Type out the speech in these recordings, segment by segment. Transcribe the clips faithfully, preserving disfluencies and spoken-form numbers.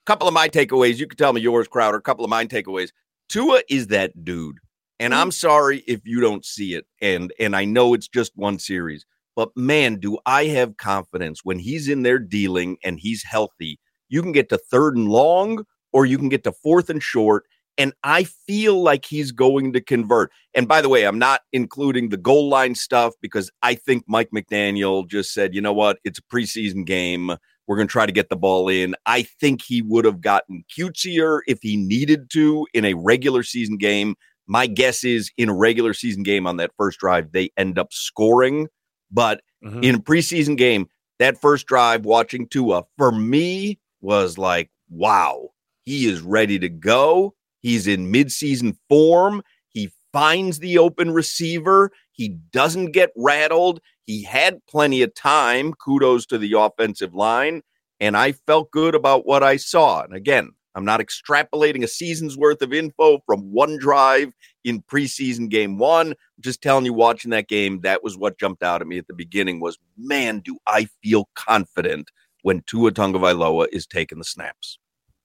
couple of my takeaways. You can tell me yours, Crowder. A couple of my takeaways. Tua is that dude. And I'm sorry if you don't see it. And, and I know it's just one series. But, man, do I have confidence when he's in there dealing and he's healthy. You can get to third and long or you can get to fourth and short. And I feel like he's going to convert. And by the way, I'm not including the goal line stuff because I think Mike McDaniel just said, you know what, it's a preseason game. We're going to try to get the ball in. I think he would have gotten cutesier if he needed to in a regular season game. My guess is in a regular season game on that first drive, they end up scoring. But mm-hmm. in a preseason game, that first drive watching Tua, for me, was like, wow, he is ready to go. He's in midseason form. He finds the open receiver. He doesn't get rattled. He had plenty of time. Kudos to the offensive line. And I felt good about what I saw. And again, I'm not extrapolating a season's worth of info from one drive in preseason game one. I'm just telling you, watching that game, that was what jumped out at me at the beginning was, man, do I feel confident when Tua Tagovailoa is taking the snaps.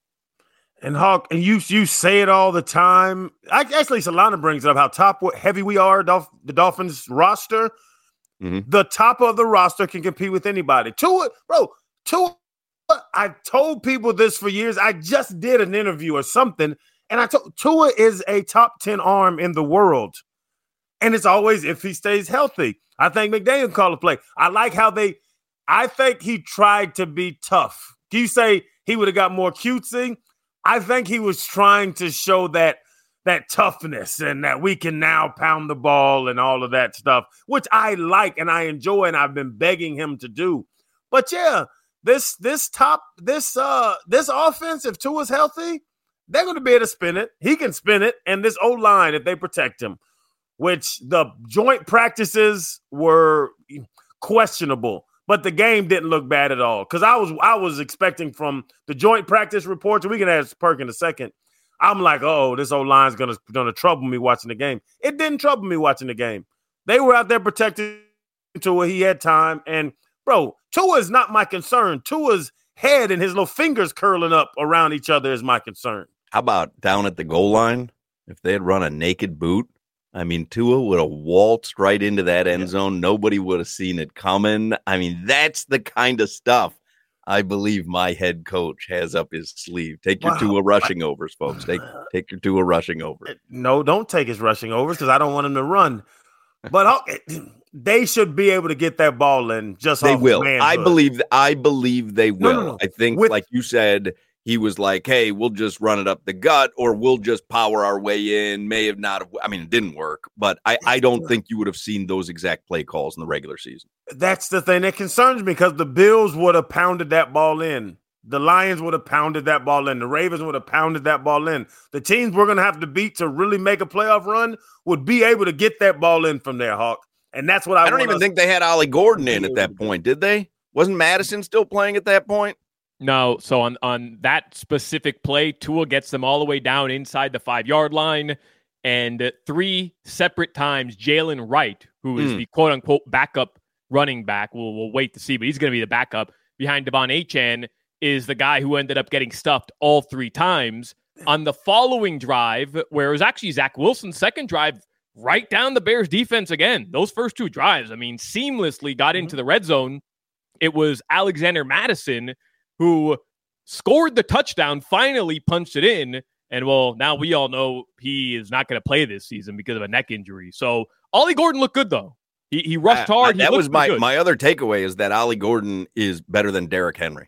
And Hawk, and you you say it all the time. I, actually, Solana brings it up how top heavy we are. Dolph, the Dolphins roster, mm-hmm. the top of the roster can compete with anybody. Tua, bro, Tua. I've told people this for years. I just did an interview or something, and I told Tua is a top ten arm in the world, and it's always if he stays healthy. I think McDaniel called a play. I like how they. I think he tried to be tough. Do you say he would have got more cutesy? I think he was trying to show that that toughness and that we can now pound the ball and all of that stuff, which I like and I enjoy and I've been begging him to do. But yeah, this this top this uh this offense, if Tua's healthy, they're going to be able to spin it. He can spin it, and this O-line, if they protect him, which the joint practices were questionable. But the game didn't look bad at all because I was I was expecting from the joint practice reports, and we can ask Perk in a second. I'm like, oh, this old line's gonna gonna trouble me watching the game. It didn't trouble me watching the game. They were out there protecting Tua. He had time, and bro, Tua is not my concern. Tua's head and his little fingers curling up around each other is my concern. How about down at the goal line? If they had run a naked boot, I mean, Tua would have waltzed right into that end zone. Nobody would have seen it coming. I mean, that's the kind of stuff I believe my head coach has up his sleeve. Take your wow. Tua rushing overs, folks. Take take your Tua rushing overs. No, don't take his rushing overs because I don't want him to run. But they should be able to get that ball in. Just they off will. Manhood. I believe. I believe they will. No, no, no. I think, With, like you said. He was like, hey, we'll just run it up the gut or we'll just power our way in. May have not. Have, I mean, it didn't work, but I, I don't think you would have seen those exact play calls in the regular season. That's the thing that concerns me because the Bills would have pounded that ball in. The Lions would have pounded that ball in. The Ravens would have pounded that ball in. The teams we're going to have to beat to really make a playoff run would be able to get that ball in from there, Hawk. And that's what I, I don't even think they had Ollie Gordon in at that point, did they? Wasn't Madison still playing at that point? No, so on, on that specific play, Tua gets them all the way down inside the five-yard line, and three separate times, Jalen Wright, who is mm. the quote-unquote backup running back, we'll, we'll wait to see, but he's going to be the backup behind Devon Achane, is the guy who ended up getting stuffed all three times. On the following drive, where it was actually Zach Wilson's second drive, right down the Bears' defense again. Those first two drives, I mean, seamlessly got into the red zone. It was Alexander Mattison who scored the touchdown, finally punched it in, and, well, now we all know he is not going to play this season because of a neck injury. So Ollie Gordon looked good, though. He he rushed uh, hard. That he was my, good. my other takeaway is that Ollie Gordon is better than Derrick Henry.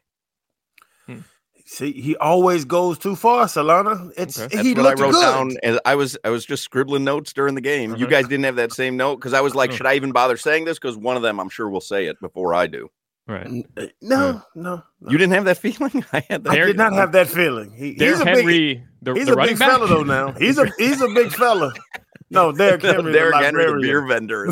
Hmm. See, he always goes too far, Solana. It's okay. he That's what looked I wrote good. down. And I was I was just scribbling notes during the game. Uh-huh. You guys didn't have that same note because I was like, uh-huh. should I even bother saying this? Because one of them, I'm sure, will say it before I do. Right? No, no, no. You didn't have that feeling. I had that. I did not have that feeling. He, he's a Henry, big, the, he's the a big back? fella though. Now he's a he's a big fella. No, Derrick Henry, Derrick the Henry, the beer vendor.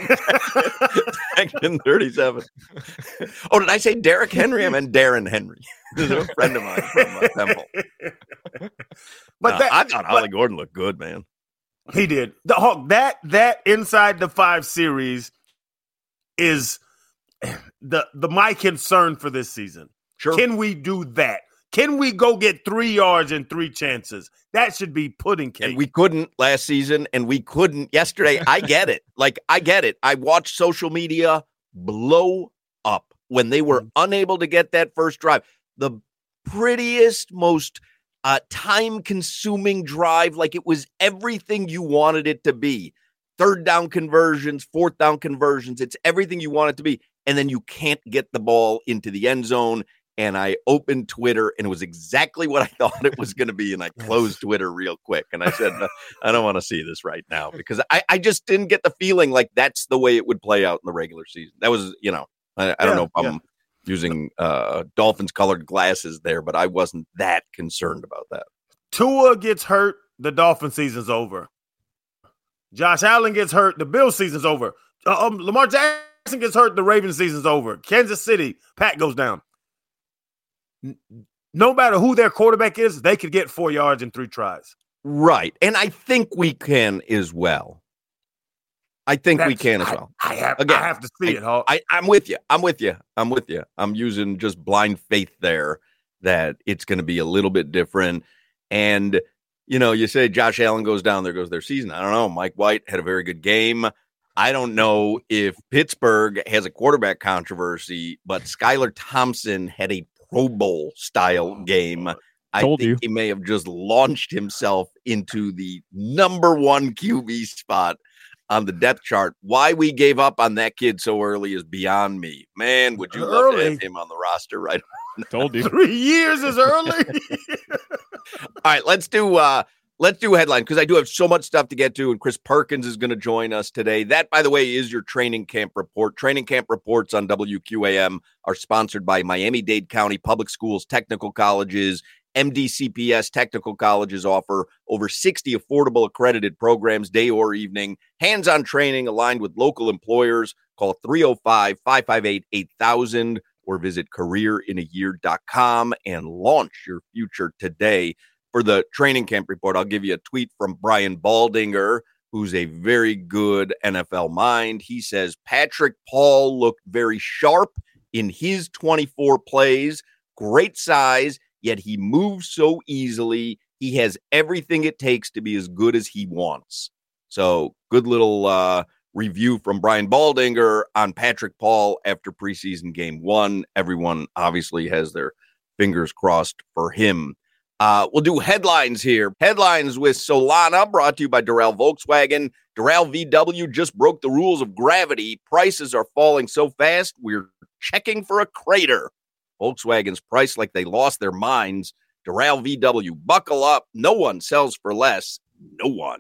Section thirty-seven. Oh, did I say Derrick Henry? I meant Darren Henry. This is a friend of mine from uh, Temple. But uh, that, I thought but, Ollie Gordon looked good, man. He did. The Hawk that that inside the five series is the the my concern for this season. Sure. Can we do that? Can we go get three yards and three chances? That should be pudding cake. And we couldn't last season, and we couldn't yesterday. I get it. Like, I get it. I watched social media blow up when they were unable to get that first drive. The prettiest, most uh, time-consuming drive, like it was everything you wanted it to be. Third down conversions, fourth down conversions. It's everything you want it to be. And then you can't get the ball into the end zone. And I opened Twitter, and it was exactly what I thought it was going to be. And I closed Twitter real quick. And I said, no, I don't want to see this right now, because I, I just didn't get the feeling like that's the way it would play out in the regular season. That was, you know, I, I don't yeah, know if I'm yeah. using uh, Dolphins colored glasses there, but I wasn't that concerned about that. Tua gets hurt, the Dolphin season's over. Josh Allen gets hurt, the Bills season's over. Uh, um, Lamar Jackson gets hurt, the Ravens season's over. Kansas City, Pat goes down. No matter who their quarterback is, they could get four yards in three tries. Right. And I think we can as well. I think That's, we can as well. I, I, have, Again, I have to see I, it, Hawk. I, I'm with you. I'm with you. I'm with you. I'm using just blind faith there that it's going to be a little bit different. And, you know, you say Josh Allen goes down, there goes their season. I don't know. Mike White had a very good game. I don't know if Pittsburgh has a quarterback controversy, but Skylar Thompson had a Pro Bowl style game. I Told think you. he may have just launched himself into the number one Q B spot on the depth chart. Why we gave up on that kid so early is beyond me. Man, would you love to have him on the roster right now? Told you. Three years is early. All right, let's do uh let's do headline, because I do have so much stuff to get to, and Chris Perkins is going to join us today. That, by the way, is your training camp report. Training camp reports on W Q A M are sponsored by Miami-Dade County Public Schools, technical colleges. M D C P S technical colleges offer over sixty affordable accredited programs, day or evening. Hands-on training aligned with local employers. Call three oh five, five five eight, eight thousand or visit career in a year dot com and launch your future today. For the training camp report, I'll give you a tweet from Brian Baldinger, who's a very good N F L mind. He says Patrick Paul looked very sharp in his twenty-four plays. Great size, yet he moves so easily. He has everything it takes to be as good as he wants. So good little uh, review from Brian Baldinger on Patrick Paul after preseason game one. Everyone obviously has their fingers crossed for him. Uh, we'll do headlines here. Headlines with Solana, brought to you by Doral Volkswagen. Doral V W just broke the rules of gravity. Prices are falling so fast, we're checking for a crater. Volkswagen's priced like they lost their minds. Doral V W, buckle up. No one sells for less. No one.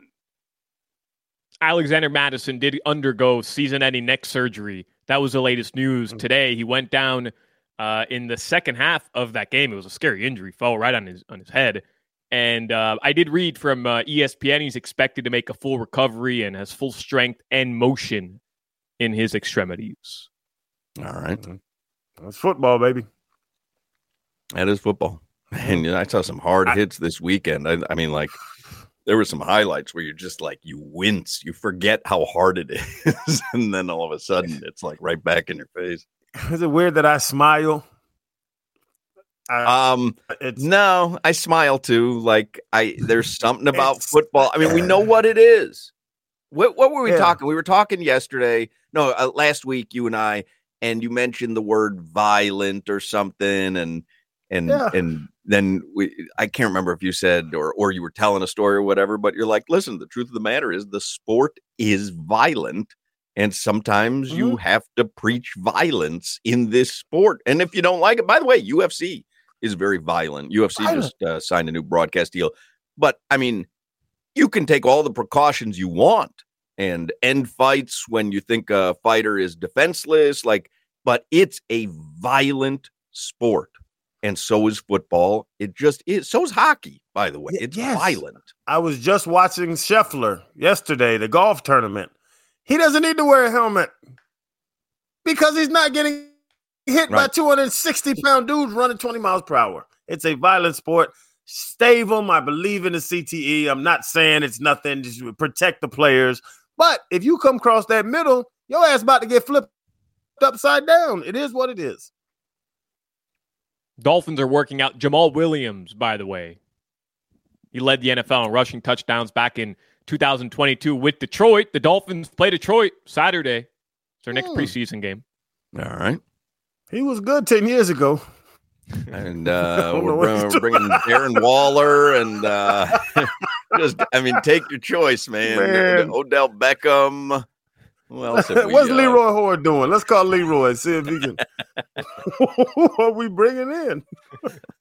Alexander Mattison did undergo season-ending neck surgery. That was the latest news today. He went down Uh, in the second half of that game. It was a scary injury, fell right on his on his head. And uh, I did read from uh, E S P N, he's expected to make a full recovery and has full strength and motion in his extremities. All right. That's football, baby. That is football. And you know, I saw some hard I, hits this weekend. I, I mean, like, there were some highlights where you're just like, you wince. You forget how hard it is. And then all of a sudden, it's like right back in your face. Is it weird that I smile? I, um, it's, no, I smile too. Like I, there's something about football. I mean, we know what it is. What, what were we yeah. talking? We were talking yesterday. No, uh, last week, you and I, and you mentioned the word violent or something, and and yeah. and then we. I can't remember if you said or or you were telling a story or whatever. But you're like, listen, the truth of the matter is, the sport is violent. And sometimes mm-hmm. you have to preach violence in this sport. And if you don't like it, by the way, U F C is very violent. U F C violent. just uh, signed a new broadcast deal. But, I mean, you can take all the precautions you want and end fights when you think a fighter is defenseless. Like, but it's a violent sport. And so is football. It just is. So is hockey, by the way. It's yes. violent. I was just watching Scheffler yesterday, the golf tournament. He doesn't need to wear a helmet because he's not getting hit right. by two hundred sixty pound dudes running twenty miles per hour. It's a violent sport. Stave them. I believe in the C T E. I'm not saying it's nothing. Just protect the players. But if you come across that middle, your ass about to get flipped upside down. It is what it is. Dolphins are working out Jamal Williams, by the way. He led the N F L in rushing touchdowns back in two thousand twenty-two with Detroit. The Dolphins play Detroit Saturday. It's their next hmm. preseason game. All right. He was good ten years ago. And uh, we're, bring, we're bringing Darren Waller and uh, just, I mean, take your choice, man. man. Odell Beckham. Who else have we, What's uh, Leroy Hoard doing? Let's call Leroy and see if he can. Who are we bringing in?